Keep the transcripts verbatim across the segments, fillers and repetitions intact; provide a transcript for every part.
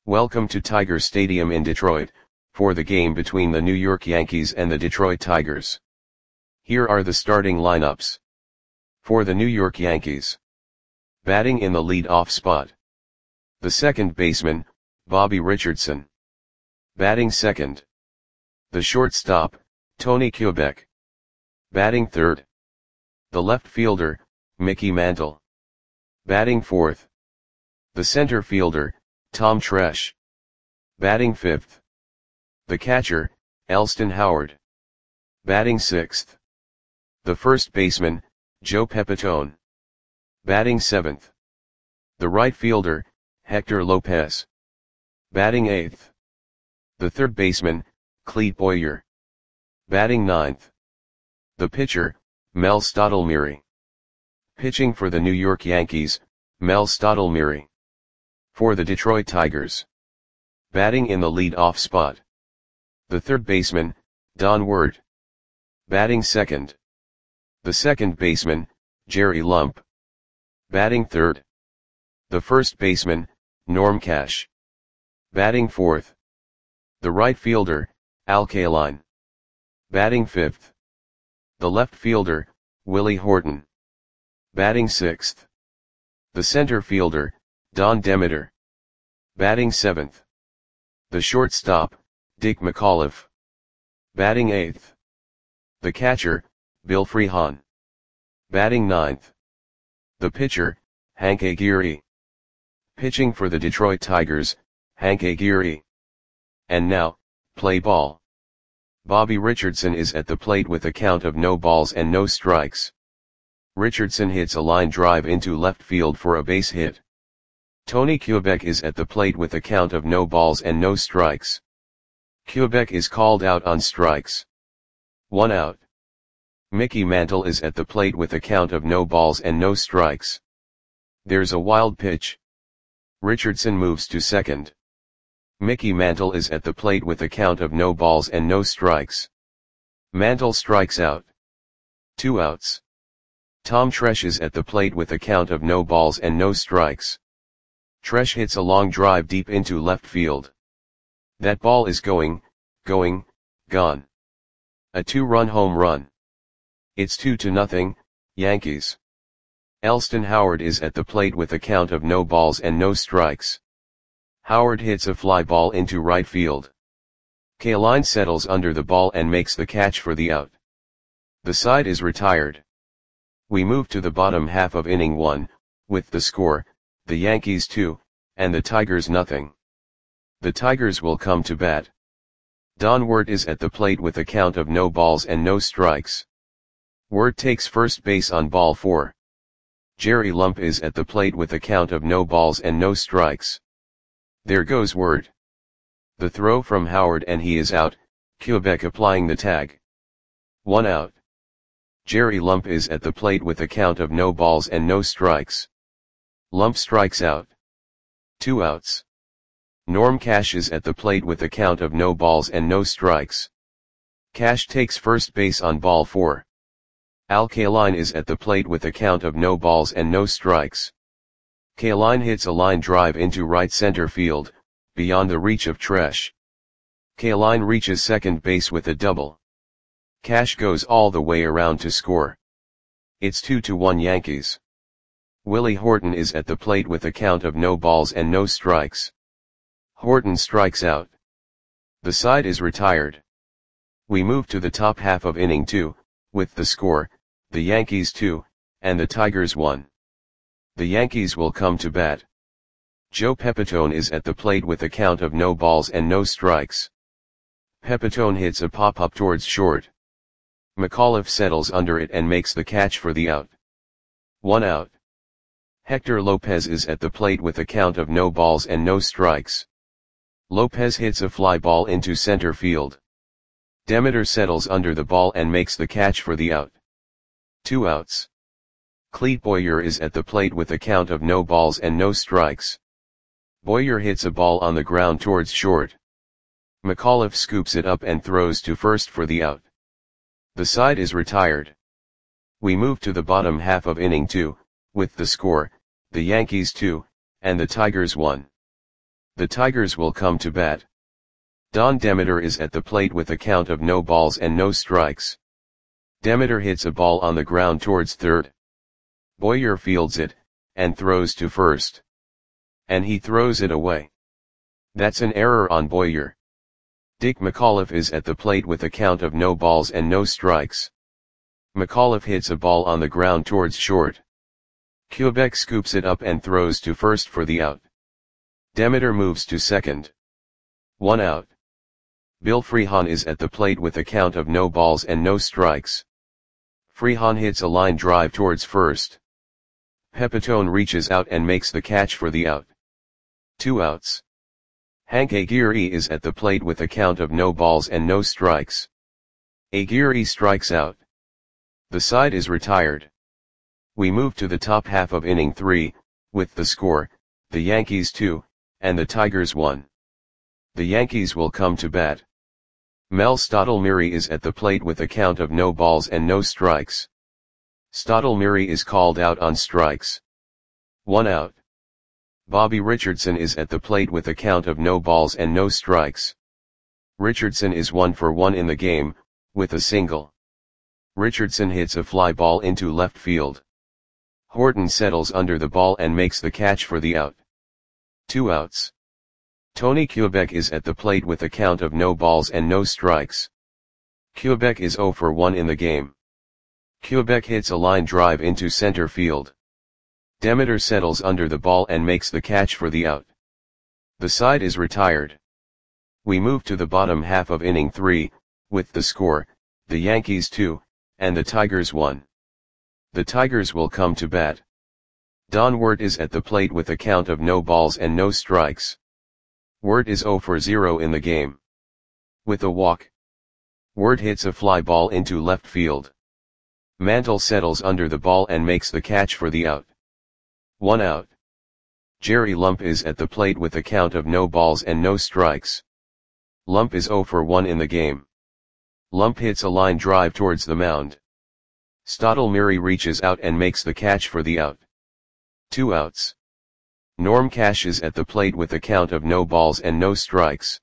Welcome to Tiger Stadium in Detroit, for the game between the New York Yankees and the Detroit Tigers. Here are the starting lineups. For the New York Yankees. Batting in the lead-off spot. The second baseman, Bobby Richardson. Batting second. The shortstop, Tony Kubek. Batting third. The left fielder, Mickey Mantle. Batting fourth. The center fielder, Tom Tresh. Batting fifth. The catcher, Elston Howard. Batting sixth. The first baseman, Joe Pepitone. Batting seventh. The right fielder, Hector Lopez. Batting eighth. The third baseman, Clete Boyer. Batting ninth. The pitcher, Mel Stottlemyre. Pitching for the New York Yankees, Mel Stottlemyre. For the Detroit Tigers. Batting in the lead-off spot. The third baseman, Don Ward. Batting second. The second baseman, Jerry Lump. Batting third. The first baseman, Norm Cash. Batting fourth. The right fielder, Al Kaline. Batting fifth. The left fielder, Willie Horton. Batting sixth. The center fielder, Don Demeter. Batting seventh. The shortstop, Dick McAuliffe. Batting eighth. The catcher, Bill Freehan. Batting ninth. The pitcher, Hank Aguirre. Pitching for the Detroit Tigers, Hank Aguirre. And now, play ball. Bobby Richardson is at the plate with a count of no balls and no strikes. Richardson hits a line drive into left field for a base hit. Tony Kubek is at the plate with a count of no balls and no strikes. Kubek is called out on strikes. One out. Mickey Mantle is at the plate with a count of no balls and no strikes. There's a wild pitch. Richardson moves to second. Mickey Mantle is at the plate with a count of no balls and no strikes. Mantle strikes out. Two outs. Tom Tresh is at the plate with a count of no balls and no strikes. Tresh hits a long drive deep into left field. That ball is going, going, gone. A two-run home run. It's two to nothing, Yankees. Elston Howard is at the plate with a count of no balls and no strikes. Howard hits a fly ball into right field. Kaline settles under the ball and makes the catch for the out. The side is retired. We move to the bottom half of inning one, with the score, the Yankees two, and the Tigers nothing. The Tigers will come to bat. Don Ward is at the plate with a count of no balls and no strikes. Ward takes first base on ball four. Jerry Lump is at the plate with a count of no balls and no strikes. There goes Ward. The throw from Howard and he is out, Kubek applying the tag. One out. Jerry Lump is at the plate with a count of no balls and no strikes. Lump strikes out. Two outs. Norm Cash is at the plate with a count of no balls and no strikes. Cash takes first base on ball four. Al Kaline is at the plate with a count of no balls and no strikes. Kaline hits a line drive into right center field, beyond the reach of Tresh. Kaline reaches second base with a double. Cash goes all the way around to score. It's two to one Yankees. Willie Horton is at the plate with a count of no balls and no strikes. Horton strikes out. The side is retired. We move to the top half of inning two, with the score, the Yankees two, and the Tigers one. The Yankees will come to bat. Joe Pepitone is at the plate with a count of no balls and no strikes. Pepitone hits a pop-up towards short. McAuliffe settles under it and makes the catch for the out. One out. Hector Lopez is at the plate with a count of no balls and no strikes. Lopez hits a fly ball into center field. Demeter settles under the ball and makes the catch for the out. Two outs. Clete Boyer is at the plate with a count of no balls and no strikes. Boyer hits a ball on the ground towards short. McAuliffe scoops it up and throws to first for the out. The side is retired. We move to the bottom half of inning two, with the score, the Yankees two, and the Tigers one. The Tigers will come to bat. Don Demeter is at the plate with a count of no balls and no strikes. Demeter hits a ball on the ground towards third. Boyer fields it, and throws to first. And he throws it away. That's an error on Boyer. Dick McAuliffe is at the plate with a count of no balls and no strikes. McAuliffe hits a ball on the ground towards short. Quebec scoops it up and throws to first for the out. Demeter moves to second. One out. Bill Freehan is at the plate with a count of no balls and no strikes. Freehan hits a line drive towards first. Pepitone reaches out and makes the catch for the out. Two outs. Hank Aguirre is at the plate with a count of no balls and no strikes. Aguirre strikes out. The side is retired. We move to the top half of inning three, with the score, the Yankees two, and the Tigers one. The Yankees will come to bat. Mel Stottlemyre is at the plate with a count of no balls and no strikes. Stottlemyre is called out on strikes. One out. Bobby Richardson is at the plate with a count of no balls and no strikes. Richardson is one for one in the game, with a single. Richardson hits a fly ball into left field. Horton settles under the ball and makes the catch for the out. Two outs. Tony Quebec is at the plate with a count of no balls and no strikes. Quebec is zero for one in the game. Quebec hits a line drive into center field. Demeter settles under the ball and makes the catch for the out. The side is retired. We move to the bottom half of inning three, with the score, the Yankees two, and the Tigers one. The Tigers will come to bat. Don Wirt is at the plate with a count of no balls and no strikes. Wirt is zero for zero in the game. With a walk. Wirt hits a fly ball into left field. Mantle settles under the ball and makes the catch for the out. One out. Jerry Lump is at the plate with a count of no balls and no strikes. Lump is zero for one in the game. Lump hits a line drive towards the mound. Stottlemyre reaches out and makes the catch for the out. Two outs. Norm Cash is at the plate with a count of no balls and no strikes.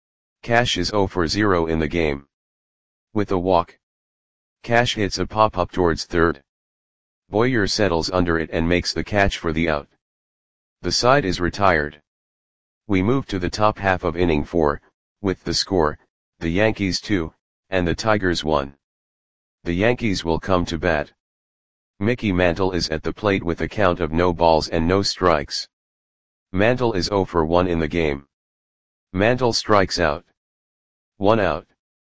Cash is zero for zero in the game. With a walk. Cash hits a pop-up towards third. Boyer settles under it and makes the catch for the out. The side is retired. We move to the top half of inning four, with the score, the Yankees two, and the Tigers one. The Yankees will come to bat. Mickey Mantle is at the plate with a count of no balls and no strikes. Mantle is zero for one in the game. Mantle strikes out. One out.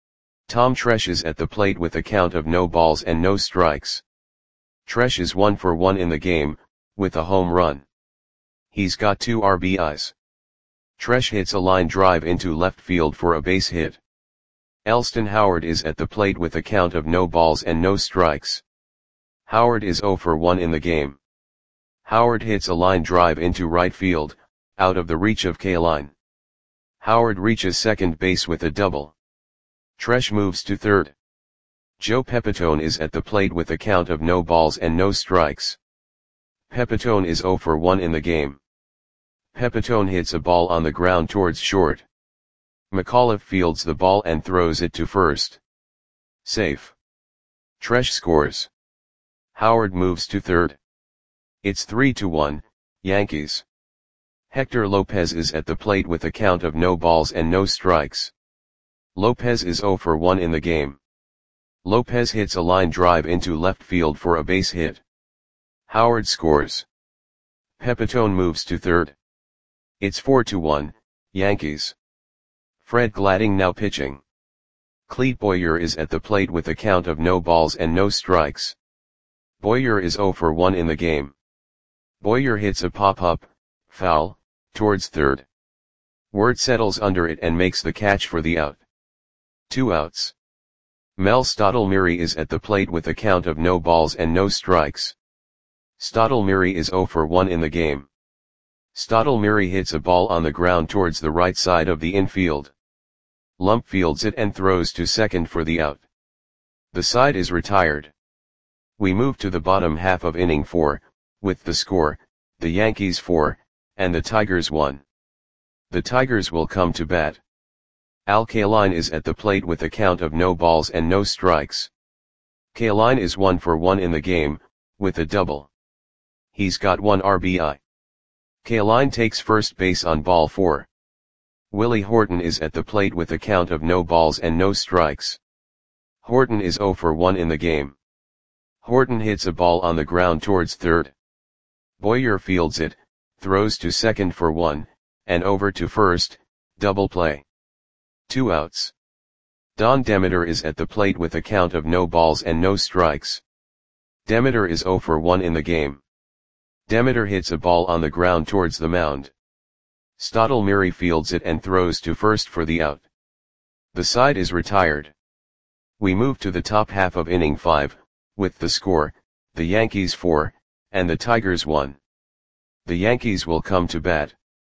Tom Tresh is at the plate with a count of no balls and no strikes. Tresh is one for one in the game, with a home run. He's got two R B Is. Tresh hits a line drive into left field for a base hit. Elston Howard is at the plate with a count of no balls and no strikes. Howard is zero for one in the game. Howard hits a line drive into right field, out of the reach of Kaline. Howard reaches second base with a double. Tresh moves to third. Joe Pepitone is at the plate with a count of no balls and no strikes. Pepitone is zero for one in the game. Pepitone hits a ball on the ground towards short. McAuliffe fields the ball and throws it to first. Safe. Tresh scores. Howard moves to third. It's three to one, Yankees. Hector Lopez is at the plate with a count of no balls and no strikes. Lopez is zero for one in the game. Lopez hits a line drive into left field for a base hit. Howard scores. Pepitone moves to third. It's four to one, Yankees. Fred Gladding now pitching. Clete Boyer is at the plate with a count of no balls and no strikes. Boyer is zero for one in the game. Boyer hits a pop-up, foul, towards third. Wirt settles under it and makes the catch for the out. Two outs. Mel Stottlemyre is at the plate with a count of no balls and no strikes. Stottlemyre is zero for one in the game. Stottlemyre hits a ball on the ground towards the right side of the infield. Lump fields it and throws to second for the out. The side is retired. We move to the bottom half of inning four, with the score, the Yankees four, and the Tigers one. The Tigers will come to bat. Al Kaline is at the plate with a count of no balls and no strikes. Kaline is one for one in the game, with a double. He's got one R B I. Kaline takes first base on ball four. Willie Horton is at the plate with a count of no balls and no strikes. Horton is zero for one in the game. Horton hits a ball on the ground towards third. Boyer fields it, throws to second for one, and over to first, double play. Two outs. Don Demeter is at the plate with a count of no balls and no strikes. Demeter is zero for one in the game. Demeter hits a ball on the ground towards the mound. Stottlemyre fields it and throws to first for the out. The side is retired. We move to the top half of inning five, with the score, the Yankees four, and the Tigers one. The Yankees will come to bat.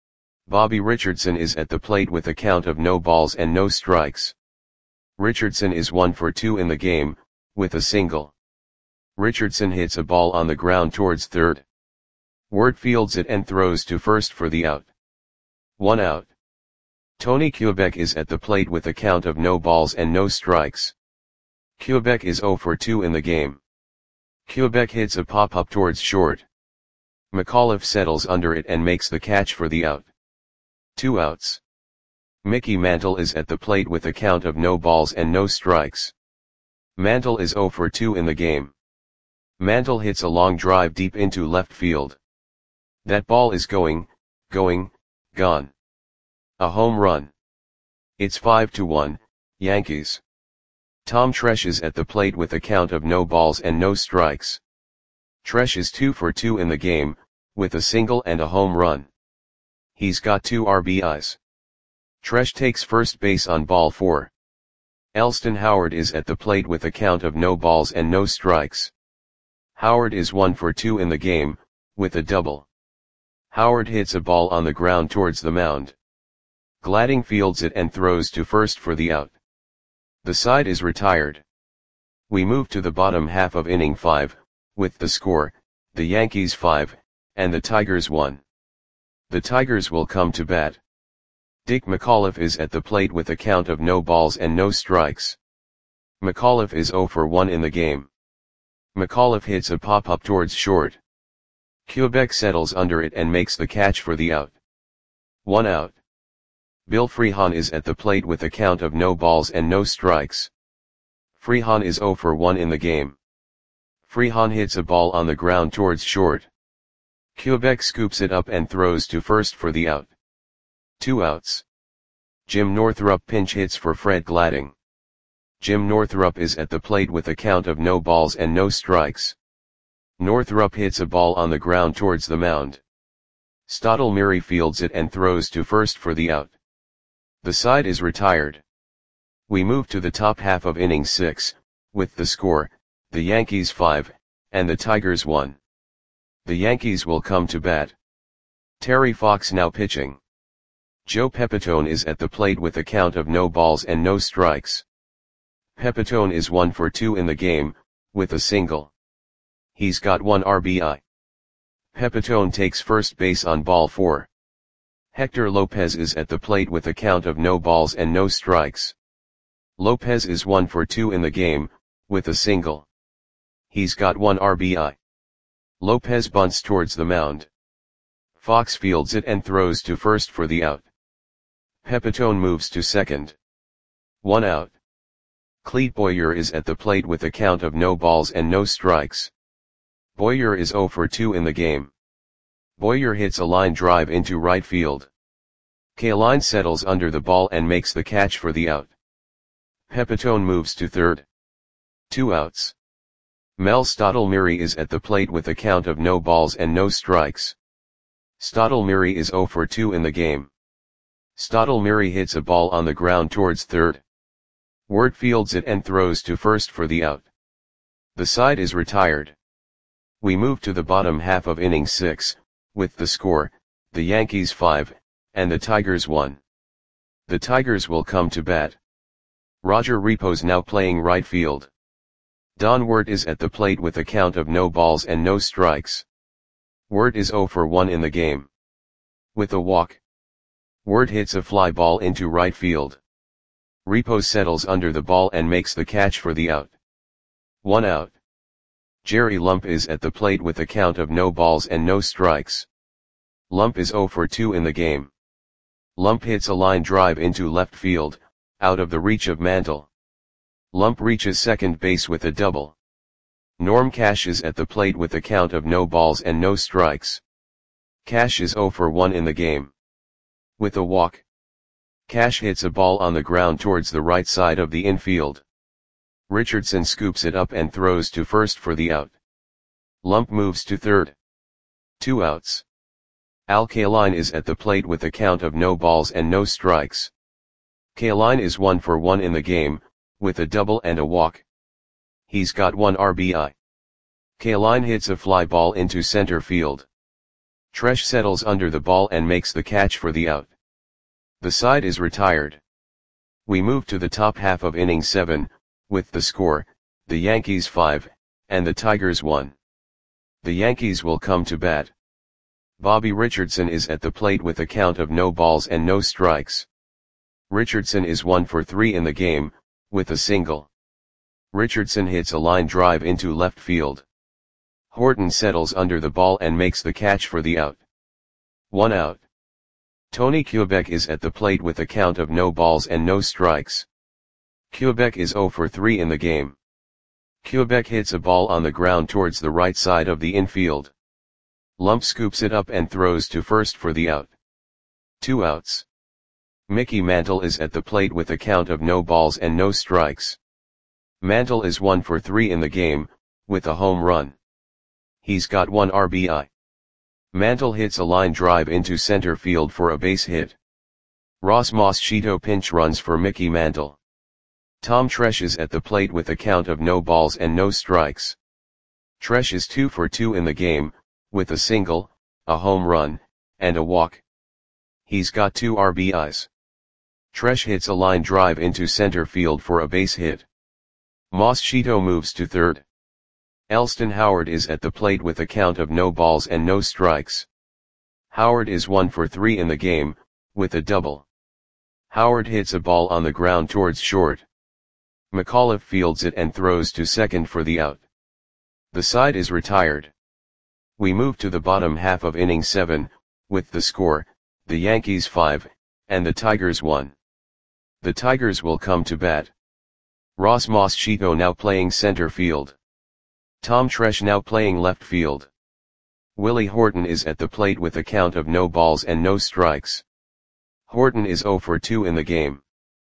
Bobby Richardson is at the plate with a count of no balls and no strikes. Richardson is one for two in the game, with a single. Richardson hits a ball on the ground towards third. Ward fields it and throws to first for the out. One out. Tony Kubek is at the plate with a count of no balls and no strikes. Kubek is zero for two in the game. Kubek hits a pop-up towards short. McAuliffe settles under it and makes the catch for the out. Two outs. Mickey Mantle is at the plate with a count of no balls and no strikes. Mantle is zero for two in the game. Mantle hits a long drive deep into left field. That ball is going, going, gone. A home run. It's five to one, Yankees. Tom Tresh is at the plate with a count of no balls and no strikes. Tresh is two for two in the game, with a single and a home run. He's got two R B Is. Tresh takes first base on ball four. Elston Howard is at the plate with a count of no balls and no strikes. Howard is one for two in the game, with a double. Howard hits a ball on the ground towards the mound. Gladding fields it and throws to first for the out. The side is retired. We move to the bottom half of inning five, with the score, the Yankees five, and the Tigers one. The Tigers will come to bat. Dick McAuliffe is at the plate with a count of no balls and no strikes. McAuliffe is zero for one in the game. McAuliffe hits a pop-up towards short. Kubek settles under it and makes the catch for the out. One out. Bill Freehan is at the plate with a count of no balls and no strikes. Freehan is zero for one in the game. Freehan hits a ball on the ground towards short. Kubek scoops it up and throws to first for the out. Two outs. Jim Northrup pinch hits for Fred Gladding. Jim Northrup is at the plate with a count of no balls and no strikes. Northrup hits a ball on the ground towards the mound. Stottlemyre fields it and throws to first for the out. The side is retired. We move to the top half of inning six, with the score, the Yankees five, and the Tigers one. The Yankees will come to bat. Terry Fox now pitching. Joe Pepitone is at the plate with a count of no balls and no strikes. Pepitone is one for two in the game, with a single. He's got one R B I. Pepitone takes first base on ball four. Hector Lopez is at the plate with a count of no balls and no strikes. Lopez is one for two in the game, with a single. He's got one R B I. Lopez bunts towards the mound. Fox fields it and throws to first for the out. Pepitone moves to second. One out. Clete Boyer is at the plate with a count of no balls and no strikes. Boyer is zero for two in the game. Boyer hits a line drive into right field. Kaline settles under the ball and makes the catch for the out. Pepitone moves to third. Two outs. Mel Stottlemyre is at the plate with a count of no balls and no strikes. Stottlemyre is zero for two in the game. Stottlemyre hits a ball on the ground towards third. Ward fields it and throws to first for the out. The side is retired. We move to the bottom half of inning six, with the score, the Yankees five, and the Tigers one. The Tigers will come to bat. Roger Repos now playing right field. Don Wirt is at the plate with a count of no balls and no strikes. Wirt is zero for one in the game. With a walk. Ward hits a fly ball into right field. Repos settles under the ball and makes the catch for the out. One out. Jerry Lump is at the plate with a count of no balls and no strikes. Lump is zero for two in the game. Lump hits a line drive into left field, out of the reach of Mantle. Lump reaches second base with a double. Norm Cash is at the plate with a count of no balls and no strikes. Cash is zero for one in the game. With a walk, Cash hits a ball on the ground towards the right side of the infield. Richardson scoops it up and throws to first for the out. Lump moves to third. Two outs. Al Kaline is at the plate with a count of no balls and no strikes. Kaline is one for one in the game, with a double and a walk. He's got one R B I. Kaline hits a fly ball into center field. Tresh settles under the ball and makes the catch for the out. The side is retired. We move to the top half of inning seven, with the score, the Yankees five, and the Tigers one. The Yankees will come to bat. Bobby Richardson is at the plate with a count of no balls and no strikes. Richardson is one for three in the game, with a single. Richardson hits a line drive into left field. Horton settles under the ball and makes the catch for the out. One out. Tony Kubek is at the plate with a count of no balls and no strikes. Kubek is zero for three in the game. Kubek hits a ball on the ground towards the right side of the infield. Lump scoops it up and throws to first for the out. Two outs. Mickey Mantle is at the plate with a count of no balls and no strikes. Mantle is one for three in the game, with a home run. He's got one R B I. Mantle hits a line drive into center field for a base hit. Ross Moschito pinch runs for Mickey Mantle. Tom Tresh is at the plate with a count of no balls and no strikes. Tresh is two for two in the game, with a single, a home run, and a walk. He's got two R B Is. Tresh hits a line drive into center field for a base hit. Moschito moves to third. Elston Howard is at the plate with a count of no balls and no strikes. Howard is one for three in the game, with a double. Howard hits a ball on the ground towards short. McAuliffe fields it and throws to second for the out. The side is retired. We move to the bottom half of inning seven, with the score, the Yankees five, and the Tigers one. The Tigers will come to bat. Ross Moschito now playing center field. Tom Tresh now playing left field. Willie Horton is at the plate with a count of no balls and no strikes. Horton is zero for two in the game.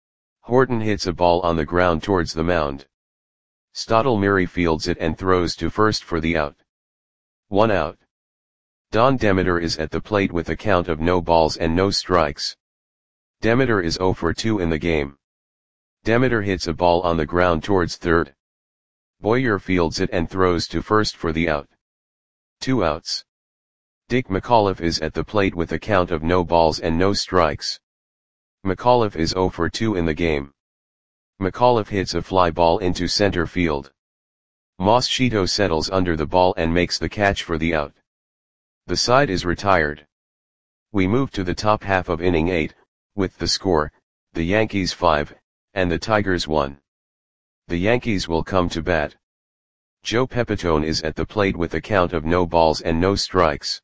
Horton hits a ball on the ground towards the mound. Stottlemyre fields it and throws to first for the out. One out. Don Demeter is at the plate with a count of no balls and no strikes. Demeter is zero for two in the game. Demeter hits a ball on the ground towards third. Boyer fields it and throws to first for the out. Two outs. Dick McAuliffe is at the plate with a count of no balls and no strikes. McAuliffe is zero for two in the game. McAuliffe hits a fly ball into center field. Moschito settles under the ball and makes the catch for the out. The side is retired. We move to the top half of inning eight, with the score, the Yankees five, and the Tigers one. The Yankees will come to bat. Joe Pepitone is at the plate with a count of no balls and no strikes.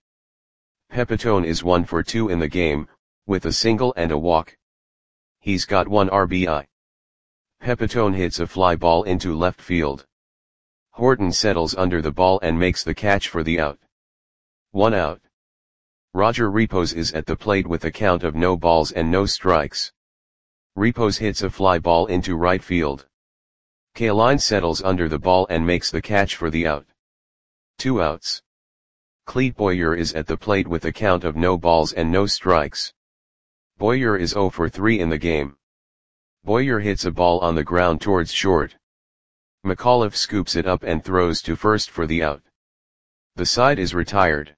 Pepitone is one for two in the game, with a single and a walk. He's got one R B I. Pepitone hits a fly ball into left field. Horton settles under the ball and makes the catch for the out. One out. Roger Repos is at the plate with a count of no balls and no strikes. Repos hits a fly ball into right field. Kaline settles under the ball and makes the catch for the out. Two outs. Clete Boyer is at the plate with a count of no balls and no strikes. Boyer is zero for three in the game. Boyer hits a ball on the ground towards short. McAuliffe scoops it up and throws to first for the out. The side is retired.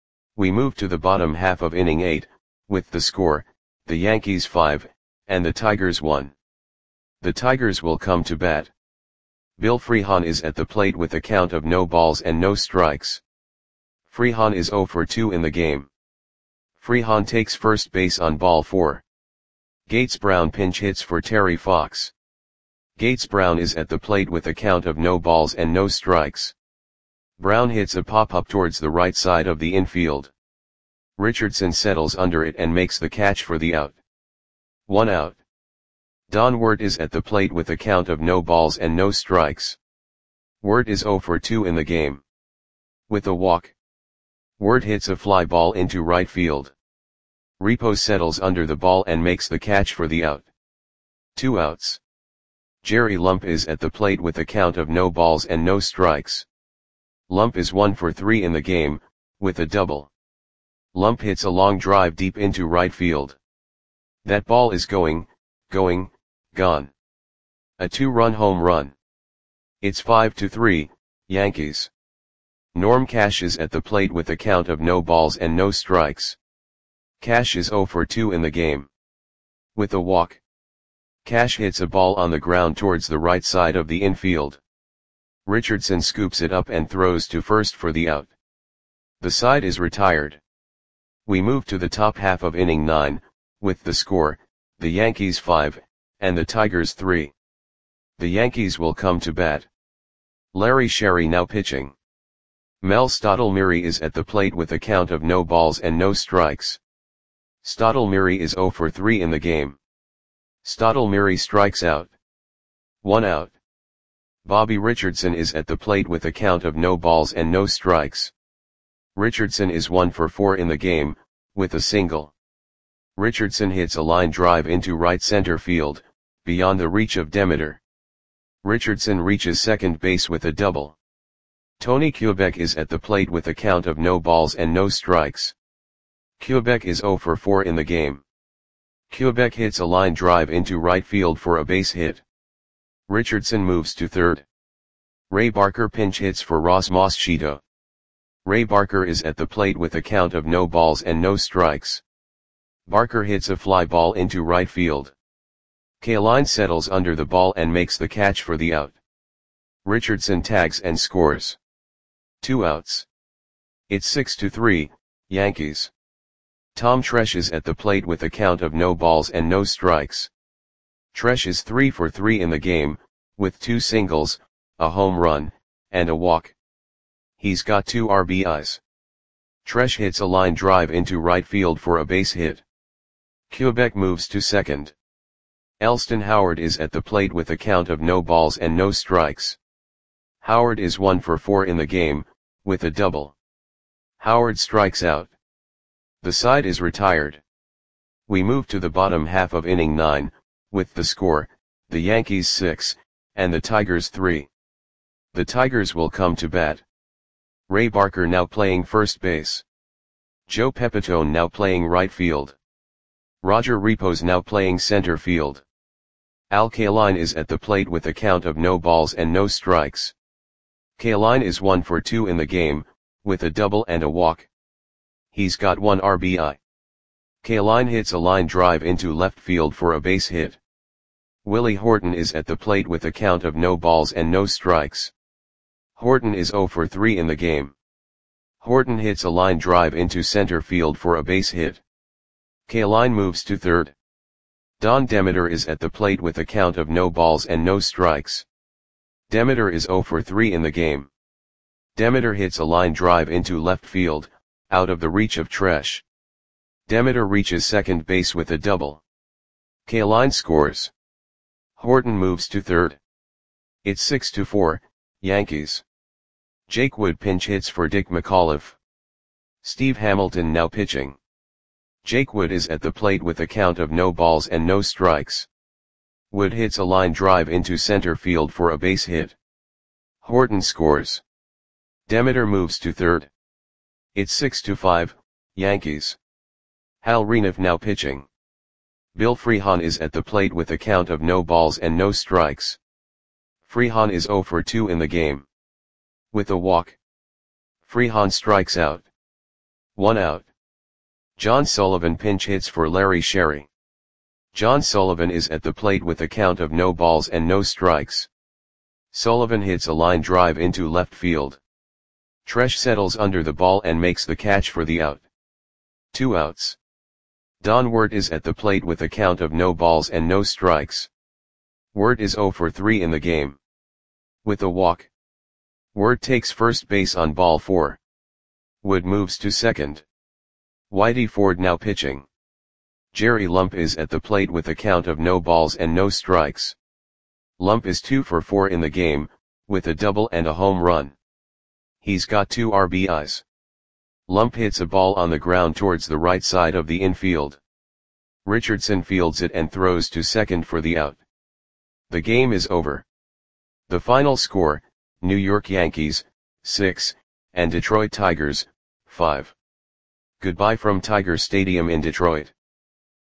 We move to the bottom half of inning eight, with the score, the Yankees five, and the Tigers one. The Tigers will come to bat. Bill Freehan is at the plate with a count of no balls and no strikes. Freehan is zero for two in the game. Freehan takes first base on ball four. Gates Brown pinch hits for Terry Fox. Gates Brown is at the plate with a count of no balls and no strikes. Brown hits a pop-up towards the right side of the infield. Richardson settles under it and makes the catch for the out. One out. Don Wirt is at the plate with a count of no balls and no strikes. Wirt is oh for two in the game. With a walk, Wirt hits a fly ball into right field. Repo settles under the ball and makes the catch for the out. Two outs. Jerry Lump is at the plate with a count of no balls and no strikes. Lump is one for three in the game, with a double. Lump hits a long drive deep into right field. That ball is going, going, gone. A two-run home run. It's five to three, Yankees. Norm Cash is at the plate with a count of no balls and no strikes. Cash is oh for two in the game. With a walk, Cash hits a ball on the ground towards the right side of the infield. Richardson scoops it up and throws to first for the out. The side is retired. We move to the top half of inning nine, with the score, the Yankees five, and the Tigers three. The Yankees will come to bat. Larry Sherry now pitching. Mel Stottlemyre is at the plate with a count of no balls and no strikes. Stottlemyre is oh for three in the game. Stottlemyre strikes out. One out. Bobby Richardson is at the plate with a count of no balls and no strikes. Richardson is one for four in the game, with a single. Richardson hits a line drive into right center field, beyond the reach of Demeter. Richardson reaches second base with a double. Tony Kubek is at the plate with a count of no balls and no strikes. Kubek is oh for four in the game. Kubek hits a line drive into right field for a base hit. Richardson moves to third. Ray Barker pinch hits for Ross Moschito. Ray Barker is at the plate with a count of no balls and no strikes. Barker hits a fly ball into right field. Kaline settles under the ball and makes the catch for the out. Richardson tags and scores. Two outs. It's six to three, Yankees. Tom Tresh is at the plate with a count of no balls and no strikes. Tresh is three for three in the game, with two singles, a home run, and a walk. He's got two R B Is. Tresh hits a line drive into right field for a base hit. Kubek moves to second. Elston Howard is at the plate with a count of no balls and no strikes. Howard is one for four in the game, with a double. Howard strikes out. The side is retired. We move to the bottom half of inning nine, with the score, the Yankees six, and the Tigers three. The Tigers will come to bat. Ray Barker now playing first base. Joe Pepitone now playing right field. Roger Repos now playing center field. Al Kaline is at the plate with a count of no balls and no strikes. Kaline is one for two in the game, with a double and a walk. He's got one R B I. Kaline hits a line drive into left field for a base hit. Willie Horton is at the plate with a count of no balls and no strikes. Horton is oh for three in the game. Horton hits a line drive into center field for a base hit. Kaline moves to third. Don Demeter is at the plate with a count of no balls and no strikes. Demeter is oh for three in the game. Demeter hits a line drive into left field, out of the reach of Tresh. Demeter reaches second base with a double. Kaline scores. Horton moves to third. It's six to four, Yankees. Jake Wood pinch hits for Dick McAuliffe. Steve Hamilton now pitching. Jake Wood is at the plate with a count of no balls and no strikes. Wood hits a line drive into center field for a base hit. Horton scores. Demeter moves to third. It's six to five, Yankees. Hal Reniff now pitching. Bill Freehan is at the plate with a count of no balls and no strikes. Freehan is oh for two in the game. With a walk, Freehan strikes out. One out. John Sullivan pinch hits for Larry Sherry. John Sullivan is at the plate with a count of no balls and no strikes. Sullivan hits a line drive into left field. Tresh settles under the ball and makes the catch for the out. Two outs. Don Wert is at the plate with a count of no balls and no strikes. Wert is zero for three in the game. With a walk. Wert takes first base on ball four. Wood moves to second. Whitey Ford now pitching. Jerry Lump is at the plate with a count of no balls and no strikes. Lump is two for four in the game, with a double and a home run. He's got two R B Is. Lump hits a ball on the ground towards the right side of the infield. Richardson fields it and throws to second for the out. The game is over. The final score, New York Yankees, six, and Detroit Tigers, five. Goodbye from Tiger Stadium in Detroit.